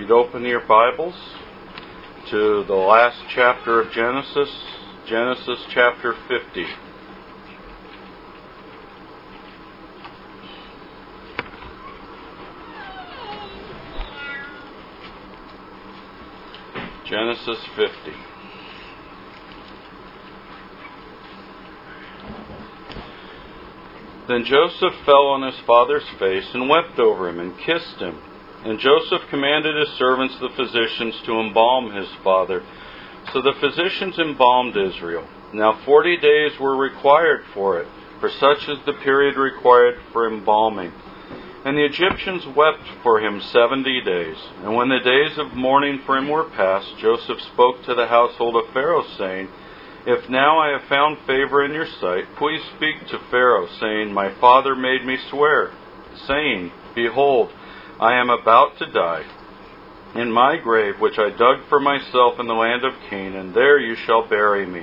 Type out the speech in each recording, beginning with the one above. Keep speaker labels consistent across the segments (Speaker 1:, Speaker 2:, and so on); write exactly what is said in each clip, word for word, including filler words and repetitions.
Speaker 1: you'd open your Bibles to the last chapter of Genesis, Genesis chapter fifty. Genesis fifty. Then Joseph fell on his father's face and wept over him and kissed him. And Joseph commanded his servants, the physicians, to embalm his father. So the physicians embalmed Israel. Now forty days were required for it, for such is the period required for embalming. And the Egyptians wept for him seventy days. And when the days of mourning for him were past, Joseph spoke to the household of Pharaoh, saying, If now I have found favor in your sight, please speak to Pharaoh, saying, My father made me swear, saying, Behold, I am about to die. In my grave, which I dug for myself in the land of Canaan, there you shall bury me.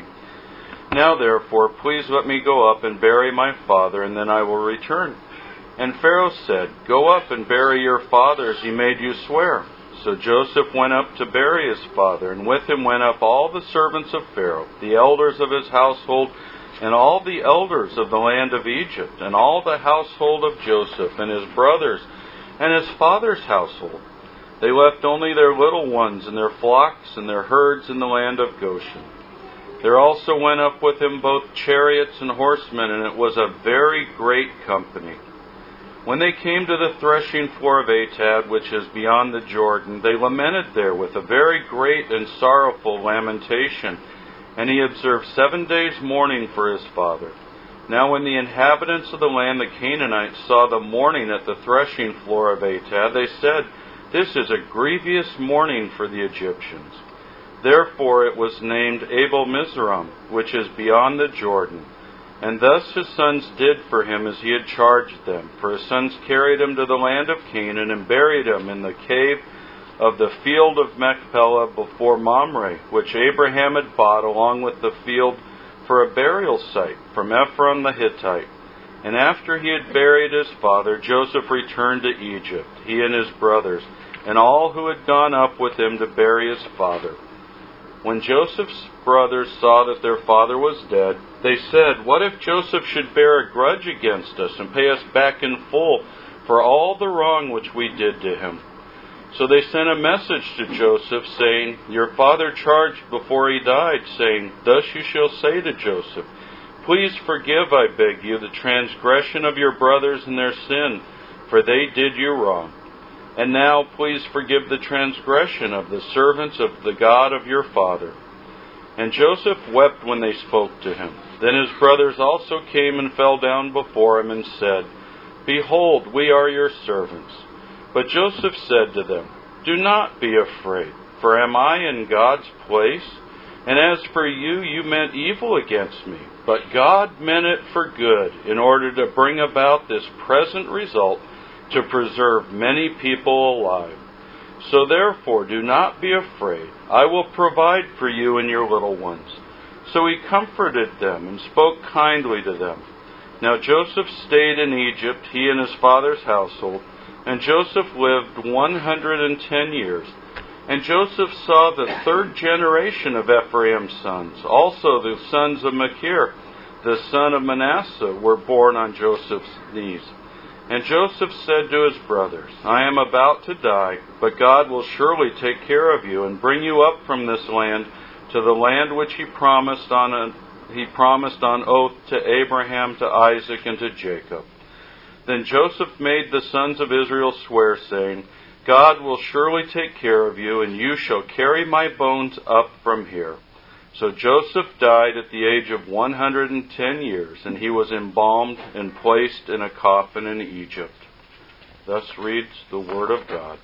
Speaker 1: Now therefore, please let me go up and bury my father, and then I will return. And Pharaoh said, Go up and bury your father as he made you swear. So Joseph went up to bury his father, and with him went up all the servants of Pharaoh, the elders of his household, and all the elders of the land of Egypt, and all the household of Joseph, and his brothers, and his father's household. They left only their little ones, and their flocks, and their herds in the land of Goshen. There also went up with him both chariots and horsemen, and it was a very great company. When they came to the threshing floor of Atad, which is beyond the Jordan, they lamented there with a very great and sorrowful lamentation. And he observed seven days mourning for his father. Now when the inhabitants of the land, the Canaanites, saw the mourning at the threshing floor of Atad, they said, This is a grievous mourning for the Egyptians. Therefore it was named Abel Mizraim, which is beyond the Jordan. And thus his sons did for him as he had charged them. For his sons carried him to the land of Canaan and buried him in the cave of the field of Machpelah before Mamre, which Abraham had bought along with the field for a burial site from Ephron the Hittite. And after he had buried his father, Joseph returned to Egypt, he and his brothers, and all who had gone up with him to bury his father. When Joseph's brothers saw that their father was dead, they said, What if Joseph should bear a grudge against us and pay us back in full for all the wrong which we did to him? So they sent a message to Joseph, saying, Your father charged before he died, saying, Thus you shall say to Joseph, Please forgive, I beg you, the transgression of your brothers and their sin, for they did you wrong. And now please forgive the transgression of the servants of the God of your father. And Joseph wept when they spoke to him. Then his brothers also came and fell down before him and said, Behold, we are your servants. But Joseph said to them, Do not be afraid, for am I in God's place? And as for you, you meant evil against me, but God meant it for good, in order to bring about this present result, to preserve many people alive. So therefore, do not be afraid. I will provide for you and your little ones. So he comforted them and spoke kindly to them. Now Joseph stayed in Egypt, he and his father's household, and Joseph lived one hundred and ten years. And Joseph saw the third generation of Ephraim's sons. Also the sons of Machir, the son of Manasseh, were born on Joseph's knees. And Joseph said to his brothers, I am about to die, but God will surely take care of you and bring you up from this land to the land which he promised on a, he promised on oath to Abraham, to Isaac, and to Jacob. Then Joseph made the sons of Israel swear, saying, God will surely take care of you, and you shall carry my bones up from here. So Joseph died at the age of one hundred and ten years, and he was embalmed and placed in a coffin in Egypt. Thus reads the Word of God.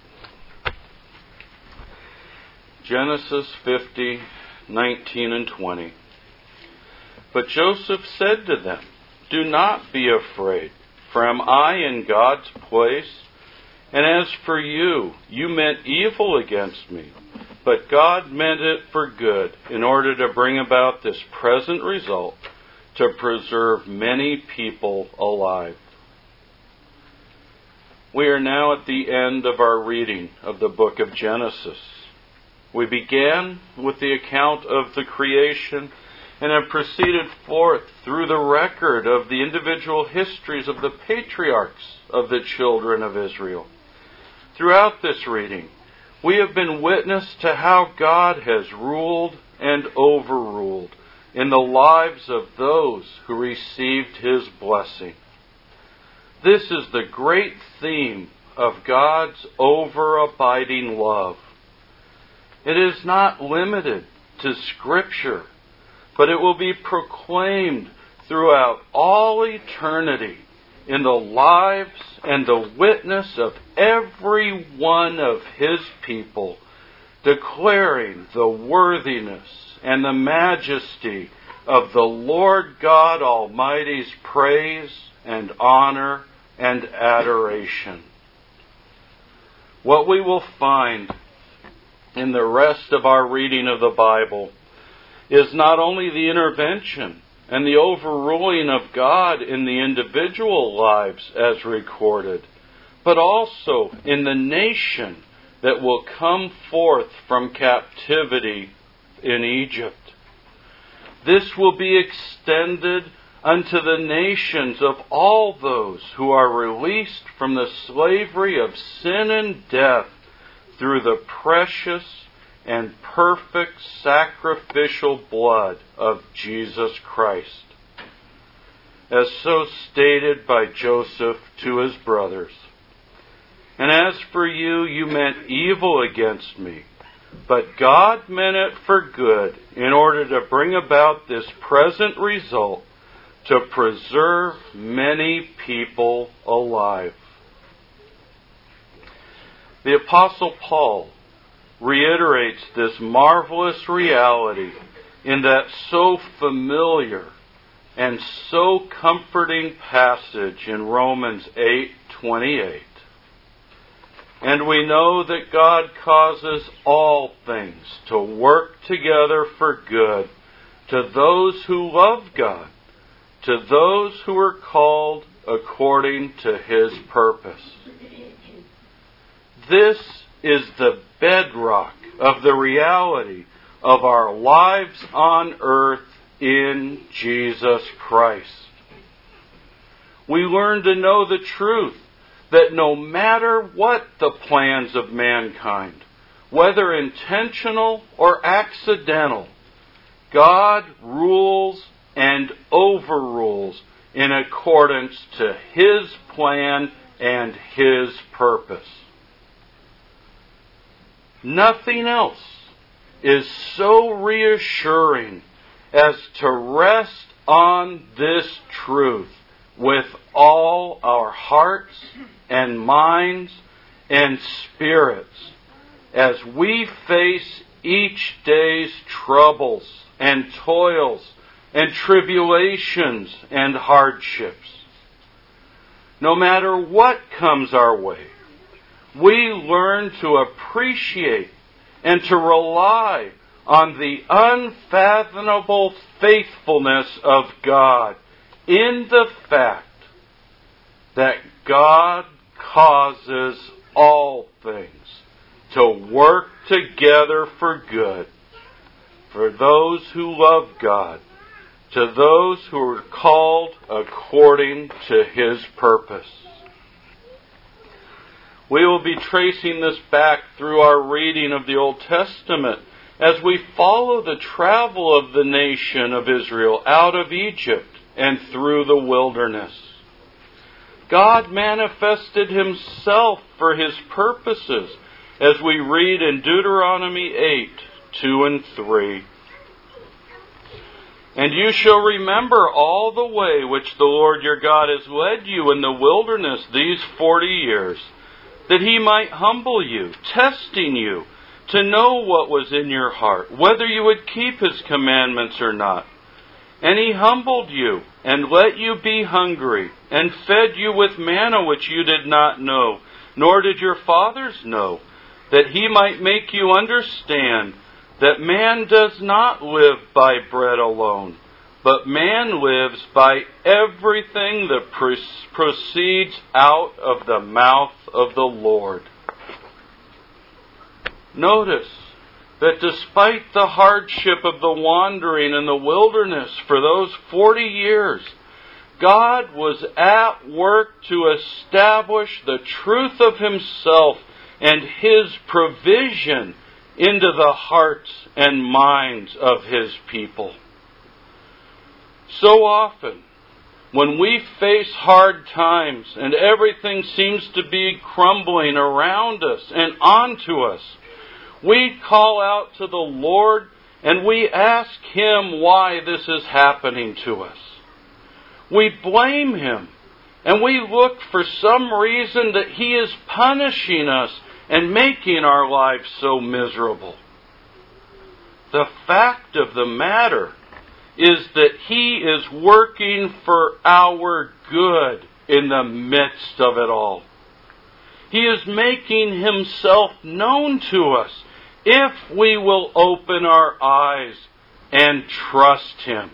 Speaker 1: Genesis fifty, nineteen and twenty. But Joseph said to them, Do not be afraid, for am I in God's place? And as for you, you meant evil against me, but God meant it for good, in order to bring about this present result, to preserve many people alive. We are now at the end of our reading of the book of Genesis. We began with the account of the creation and have proceeded forth through the record of the individual histories of the patriarchs of the children of Israel. Throughout this reading, we have been witness to how God has ruled and overruled in the lives of those who received His blessing. This is the great theme of God's over-abiding love. It is not limited to Scripture, but it will be proclaimed throughout all eternity in the lives and the witness of every one of His people, declaring the worthiness and the majesty of the Lord God Almighty's praise and honor and adoration. What we will find in the rest of our reading of the Bible is not only the intervention and the overruling of God in the individual lives as recorded, but also in the nation that will come forth from captivity in Egypt. This will be extended unto the nations of all those who are released from the slavery of sin and death through the precious and perfect sacrificial blood of Jesus Christ, as so stated by Joseph to his brothers. And as for you, you meant evil against me, but God meant it for good in order to bring about this present result, to preserve many people alive. The Apostle Paul reiterates this marvelous reality in that so familiar and so comforting passage in Romans eight twenty-eight. And we know that God causes all things to work together for good to those who love God, to those who are called according to His purpose. This is the bedrock of the reality of our lives on earth in Jesus Christ. We learn to know the truth that no matter what the plans of mankind, whether intentional or accidental, God rules and overrules in accordance to His plan and His purpose. Nothing else is so reassuring as to rest on this truth with all our hearts and minds and spirits as we face each day's troubles and toils and tribulations and hardships. No matter what comes our way, we learn to appreciate and to rely on the unfathomable faithfulness of God in the fact that God causes all things to work together for good for those who love God, to those who are called according to His purpose. We will be tracing this back through our reading of the Old Testament as we follow the travel of the nation of Israel out of Egypt and through the wilderness. God manifested Himself for His purposes as we read in Deuteronomy eight, two and three. And you shall remember all the way which the Lord your God has led you in the wilderness these forty years, that He might humble you, testing you, to know what was in your heart, whether you would keep His commandments or not. And He humbled you, and let you be hungry, and fed you with manna which you did not know, nor did your fathers know, that He might make you understand that man does not live by bread alone, but man lives by everything that proceeds out of the mouth of the Lord. Notice that despite the hardship of the wandering in the wilderness for those forty years, God was at work to establish the truth of Himself and His provision into the hearts and minds of His people. So often, when we face hard times and everything seems to be crumbling around us and onto us, we call out to the Lord and we ask Him why this is happening to us. We blame Him and we look for some reason that He is punishing us and making our lives so miserable. The fact of the matter is that He is working for our good in the midst of it all. He is making Himself known to us if we will open our eyes and trust Him.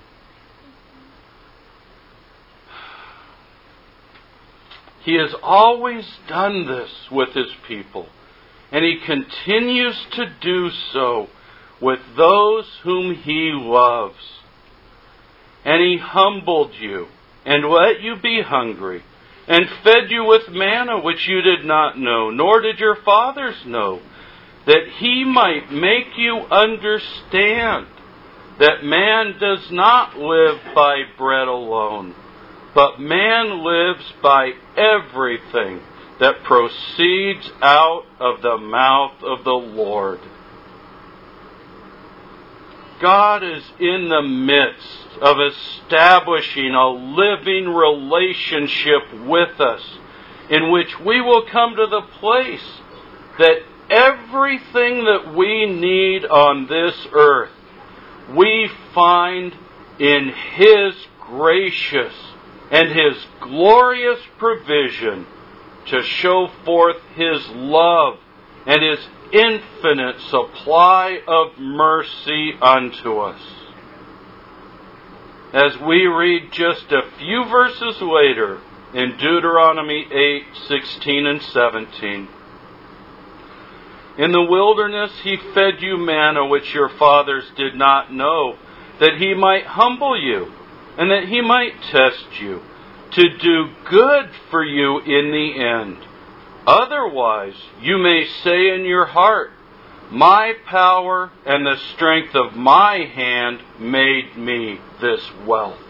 Speaker 1: He has always done this with His people, and He continues to do so with those whom He loves. And He humbled you and let you be hungry, and fed you with manna which you did not know, nor did your fathers know, that He might make you understand that man does not live by bread alone, but man lives by everything that proceeds out of the mouth of the Lord. God is in the midst of establishing a living relationship with us, in which we will come to the place that everything that we need on this earth, we find in His gracious and His glorious provision to show forth His love and His infinite supply of mercy unto us. As we read just a few verses later in Deuteronomy eight, sixteen and seventeen, in the wilderness He fed you manna which your fathers did not know, that He might humble you, and that He might test you, to do good for you in the end. Otherwise, you may say in your heart, my power and the strength of my hand made me this wealth.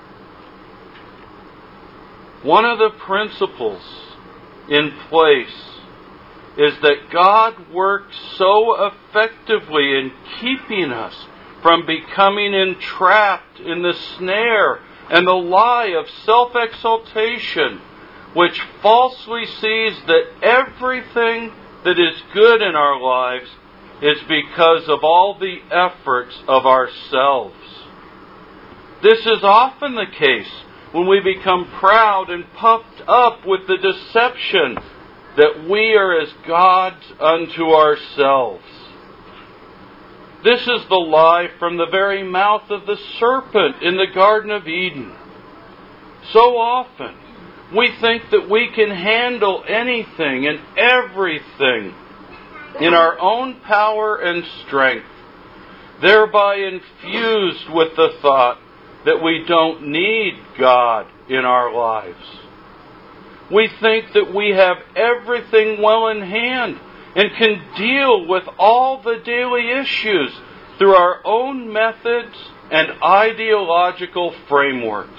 Speaker 1: One of the principles in place is that God works so effectively in keeping us from becoming entrapped in the snare and the lie of self-exaltation, which falsely sees that everything that is good in our lives is because of all the efforts of ourselves. This is often the case when we become proud and puffed up with the deception that we are as gods unto ourselves. This is the lie from the very mouth of the serpent in the Garden of Eden. So often, we think that we can handle anything and everything in our own power and strength, thereby infused with the thought that we don't need God in our lives. We think that we have everything well in hand and can deal with all the daily issues through our own methods and ideological frameworks.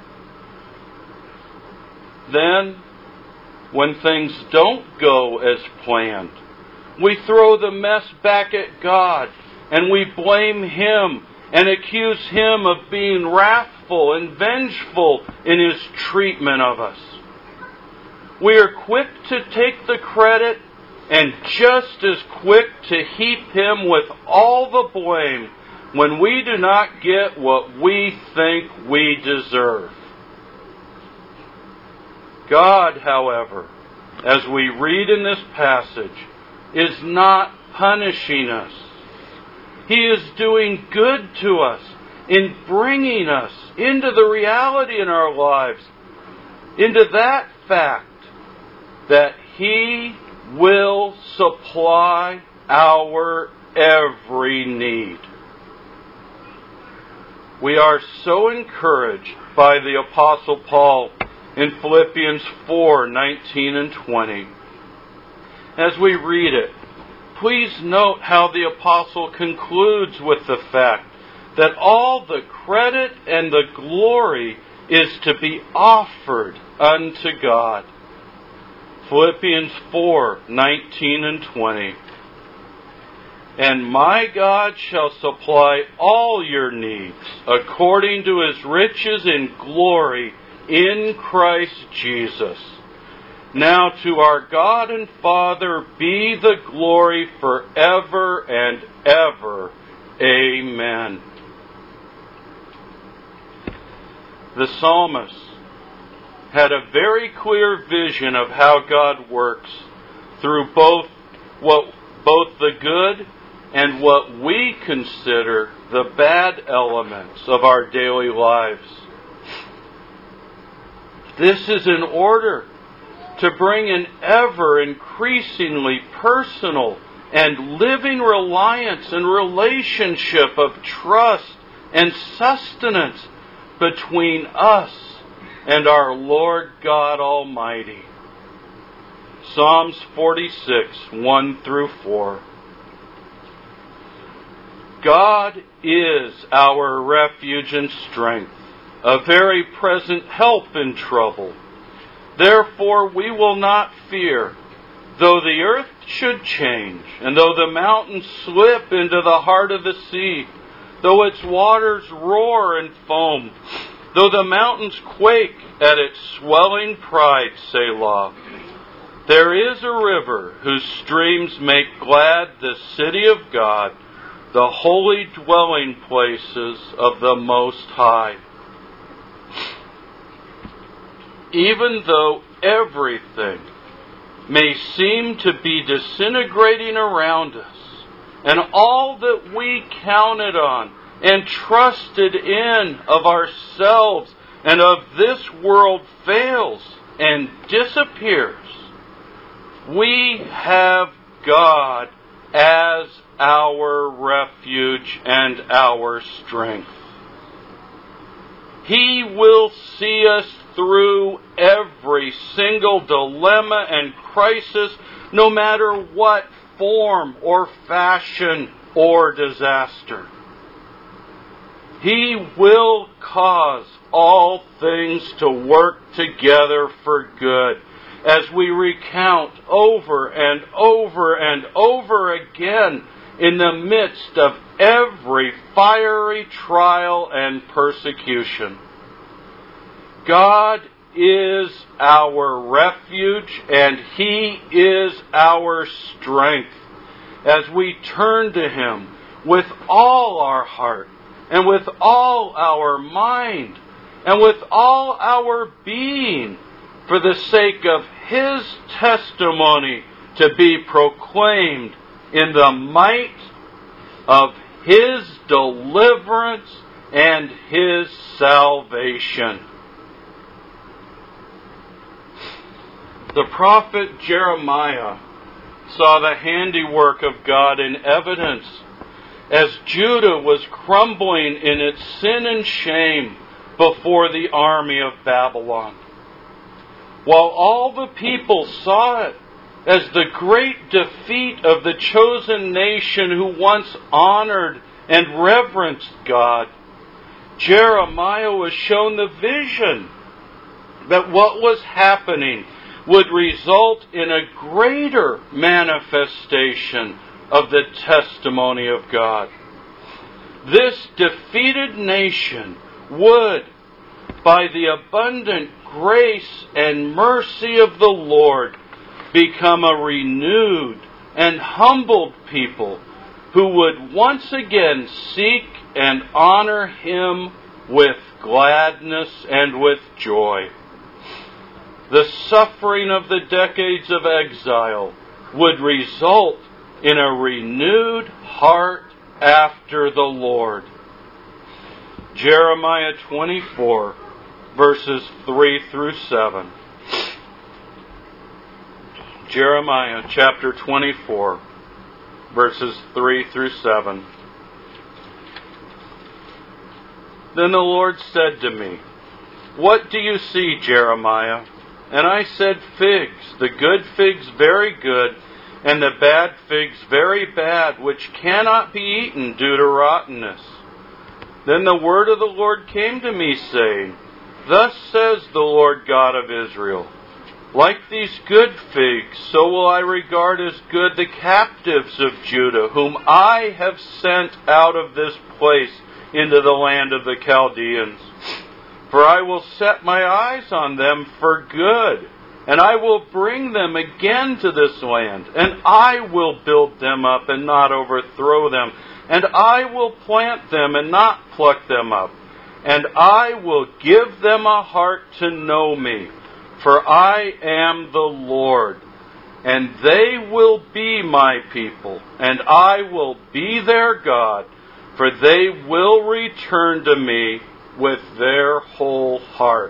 Speaker 1: Then, when things don't go as planned, we throw the mess back at God and we blame Him and accuse Him of being wrathful and vengeful in His treatment of us. We are quick to take the credit and just as quick to heap Him with all the blame when we do not get what we think we deserve. God, however, as we read in this passage, is not punishing us. He is doing good to us in bringing us into the reality in our lives, into that fact that He will supply our every need. We are so encouraged by the Apostle Paul in Philippians four, nineteen and twenty. As we read it, please note how the Apostle concludes with the fact that all the credit and the glory is to be offered unto God. Philippians four, nineteen and twenty. And my God shall supply all your needs according to His riches in glory in Christ Jesus. Now to our God and Father be the glory forever and ever. Amen. The psalmist had a very clear vision of how God works through both what both the good and what we consider the bad elements of our daily lives. This is in order to bring an ever increasingly personal and living reliance and relationship of trust and sustenance between us and our Lord God Almighty. Psalms forty-six, one through four. God is our refuge and strength, a very present help in trouble. Therefore we will not fear, though the earth should change, and though the mountains slip into the heart of the sea, though its waters roar and foam, though the mountains quake at its swelling pride, Selah. There is a river whose streams make glad the city of God, the holy dwelling places of the Most High. Even though everything may seem to be disintegrating around us, and all that we counted on and trusted in of ourselves and of this world fails and disappears, we have God as our refuge and our strength. He will see us through every single dilemma and crisis, no matter what form or fashion or disaster. He will cause all things to work together for good, as we recount over and over and over again in the midst of every fiery trial and persecution. God is our refuge and He is our strength as we turn to Him with all our heart and with all our mind and with all our being for the sake of His testimony to be proclaimed in the might of His deliverance and His salvation. The prophet Jeremiah saw the handiwork of God in evidence as Judah was crumbling in its sin and shame before the army of Babylon. While all the people saw it as the great defeat of the chosen nation who once honored and reverenced God, Jeremiah was shown the vision that what was happening would result in a greater manifestation of the testimony of God. This defeated nation would, by the abundant grace and mercy of the Lord, become a renewed and humbled people who would once again seek and honor Him with gladness and with joy. The suffering of the decades of exile would result in a renewed heart after the Lord. Jeremiah twenty-four, verses three through seven. Jeremiah chapter twenty-four, verses three through seven. Then the Lord said to me, "What do you see, Jeremiah?" And I said, "Figs, the good figs very good, and the bad figs very bad, which cannot be eaten due to rottenness." Then the word of the Lord came to me, saying, "Thus says the Lord God of Israel, like these good figs, so will I regard as good the captives of Judah, whom I have sent out of this place into the land of the Chaldeans. For I will set my eyes on them for good, and I will bring them again to this land, and I will build them up and not overthrow them, and I will plant them and not pluck them up, and I will give them a heart to know me, for I am the Lord, and they will be my people, and I will be their God, for they will return to me with their whole heart."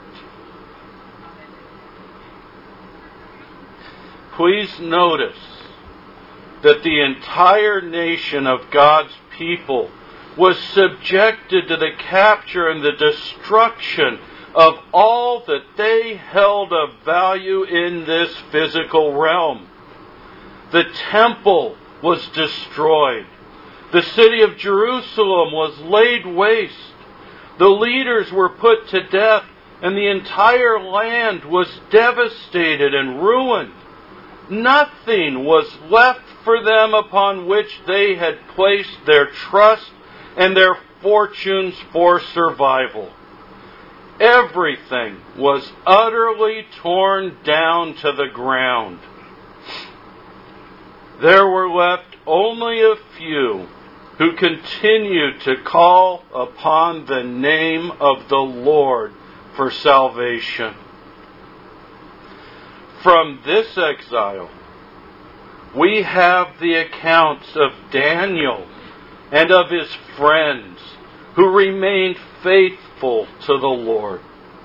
Speaker 1: Please notice that the entire nation of God's people was subjected to the capture and the destruction of all that they held of value in this physical realm. The temple was destroyed. The city of Jerusalem was laid waste. The leaders were put to death, and the entire land was devastated and ruined. Nothing was left for them upon which they had placed their trust and their fortunes for survival. Everything was utterly torn down to the ground. There were left only a few who continued to call upon the name of the Lord for salvation. From this exile, we have the accounts of Daniel and of his friends who remained faithful to the Lord.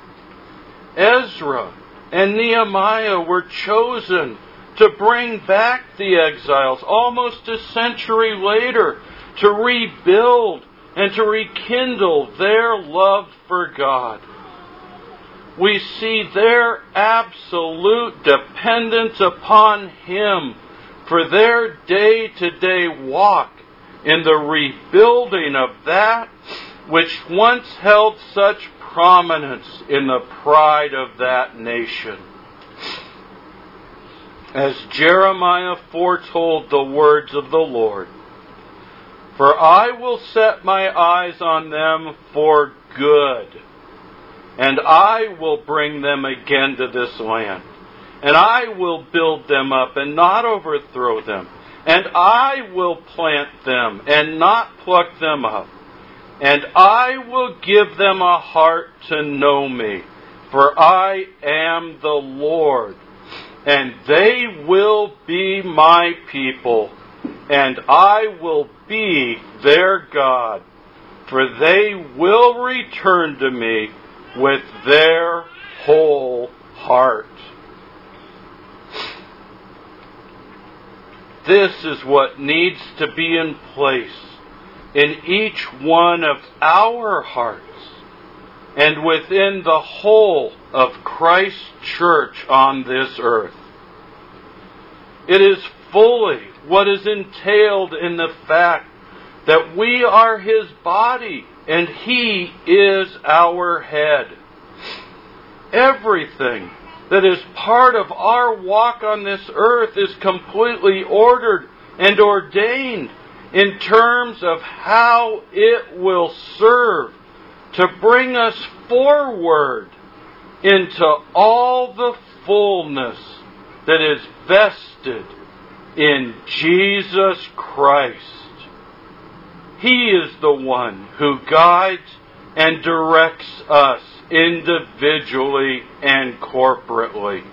Speaker 1: Ezra and Nehemiah were chosen to bring back the exiles almost a century later, to rebuild and to rekindle their love for God. We see their absolute dependence upon Him for their day-to-day walk in the rebuilding of that which once held such prominence in the pride of that nation. As Jeremiah foretold the words of the Lord, "For I will set my eyes on them for good, and I will bring them again to this land, and I will build them up and not overthrow them, and I will plant them and not pluck them up, and I will give them a heart to know me, for I am the Lord, and they will be my people, and I will be their God, for they will return to me with their whole heart." This is what needs to be in place in each one of our hearts and within the whole of Christ's church on this earth. It is fully what is entailed in the fact that we are His body and He is our head. Everything that is part of our walk on this earth is completely ordered and ordained in terms of how it will serve to bring us forward into all the fullness that is vested in Jesus Christ. He is the one who guides and directs us individually and corporately.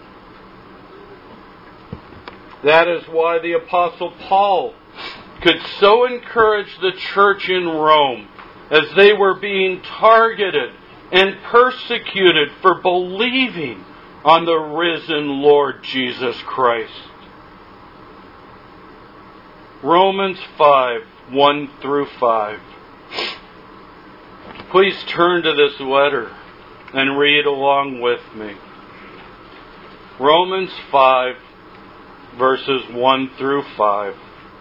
Speaker 1: That is why the Apostle Paul could so encourage the church in Rome as they were being targeted and persecuted for believing on the risen Lord Jesus Christ. Romans five, one through five. Please turn to this letter and read along with me. Romans five, verses one through five.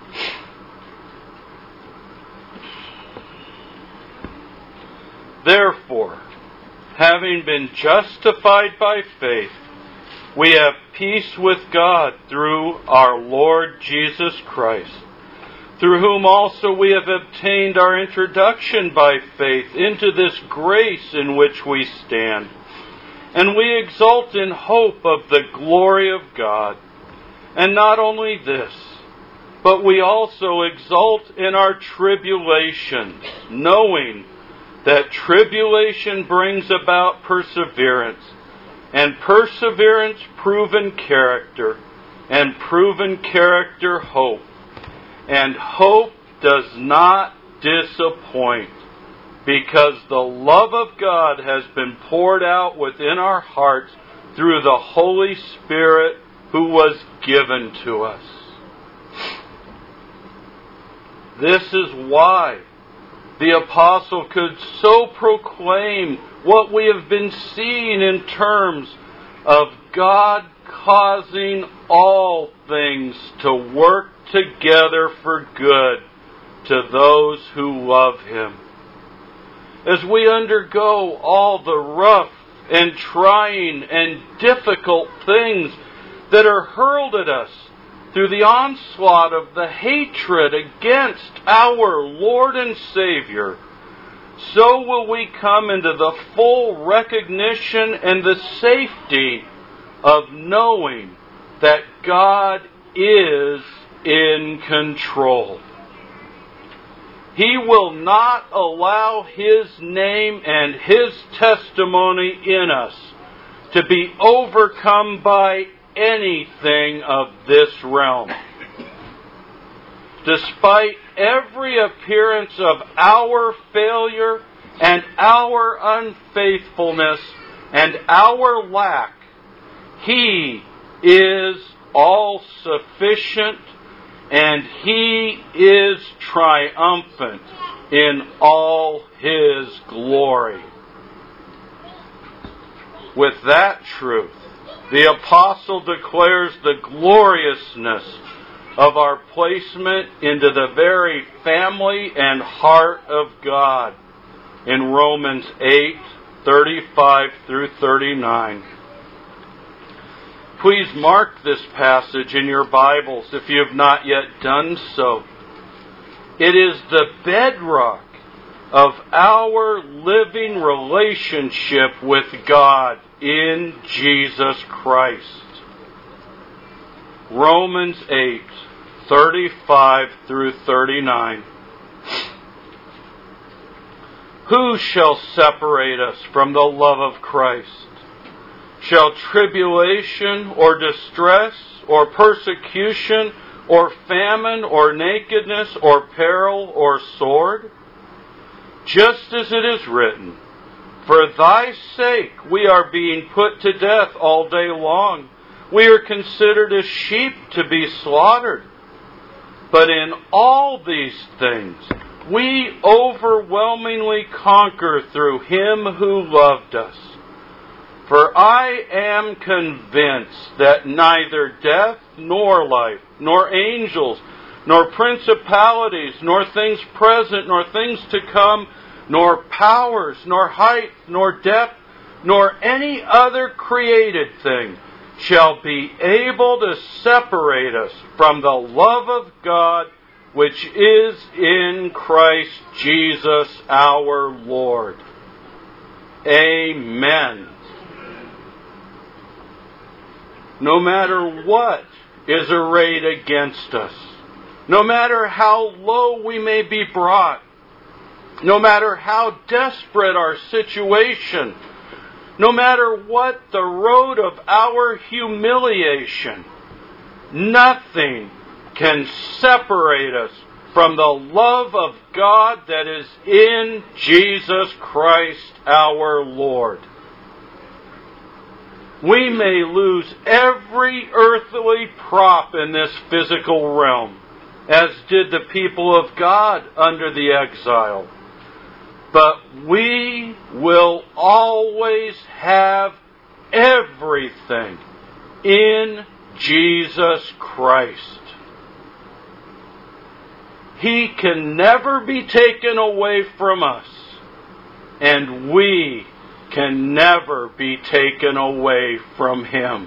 Speaker 1: Therefore, having been justified by faith, we have peace with God through our Lord Jesus Christ, through whom also we have obtained our introduction by faith into this grace in which we stand. And we exult in hope of the glory of God. And not only this, but we also exult in our tribulation, knowing that tribulation brings about perseverance, and perseverance proven character, and proven character hope. And hope does not disappoint, because the love of God has been poured out within our hearts through the Holy Spirit who was given to us. This is why the apostle could so proclaim what we have been seeing in terms of God causing all things to work together for good to those who love Him. As we undergo all the rough and trying and difficult things that are hurled at us through the onslaught of the hatred against our Lord and Savior, so will we come into the full recognition and the safety of knowing that God is in control. He will not allow His name and His testimony in us to be overcome by anything of this realm. Despite every appearance of our failure and our unfaithfulness and our lack, He is all-sufficient and He is triumphant in all His glory. With that truth, the apostle declares the gloriousness of our placement into the very family and heart of God in Romans eight, thirty-five through thirty-nine. Please mark this passage in your Bibles if you have not yet done so. It is the bedrock of our living relationship with God in Jesus Christ. Romans eight, thirty-five through thirty-nine. Who shall separate us from the love of Christ? Shall tribulation or distress or persecution or famine or nakedness or peril or sword? Just as it is written, for thy sake we are being put to death all day long. We are considered as sheep to be slaughtered. But in all these things we overwhelmingly conquer through Him who loved us. For I am convinced that neither death nor life, nor angels, nor principalities, nor things present, nor things to come, nor powers, nor height, nor depth, nor any other created thing shall be able to separate us from the love of God which is in Christ Jesus our Lord. Amen. No matter what is arrayed against us, no matter how low we may be brought, no matter how desperate our situation, no matter what the road of our humiliation, nothing can separate us from the love of God that is in Jesus Christ our Lord. We may lose every earthly prop in this physical realm, as did the people of God under the exile. But we will always have everything in Jesus Christ. He can never be taken away from us, and we can never be taken away from Him.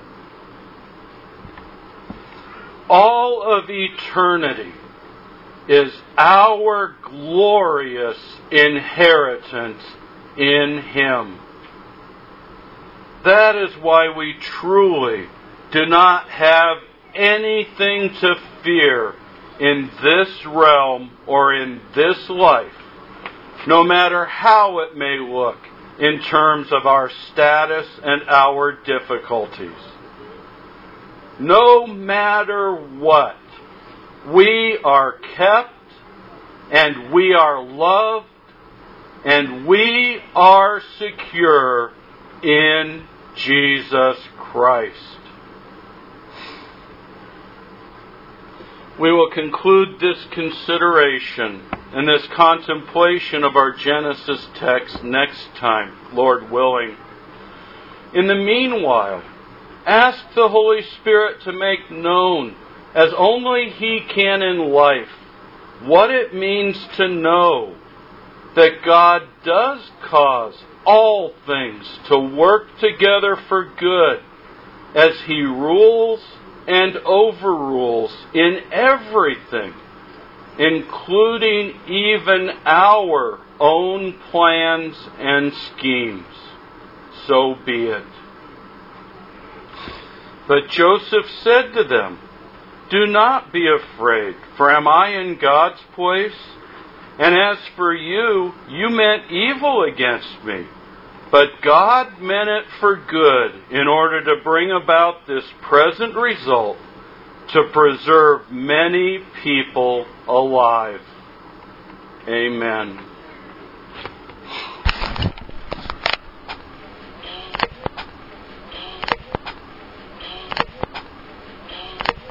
Speaker 1: All of eternity is our glorious inheritance in Him. That is why we truly do not have anything to fear in this realm or in this life, no matter how it may look in terms of our status and our difficulties. No matter what, we are kept, and we are loved, and we are secure in Jesus Christ. We will conclude this consideration and this contemplation of our Genesis text next time, Lord willing. In the meanwhile, ask the Holy Spirit to make known, as only He can in life, what it means to know that God does cause all things to work together for good as He rules and overrules in everything, including even our own plans and schemes. So be it. But Joseph said to them, "Do not be afraid, for am I in God's place? And as for you, you meant evil against me, but God meant it for good in order to bring about this present result, to preserve many people alive." Amen.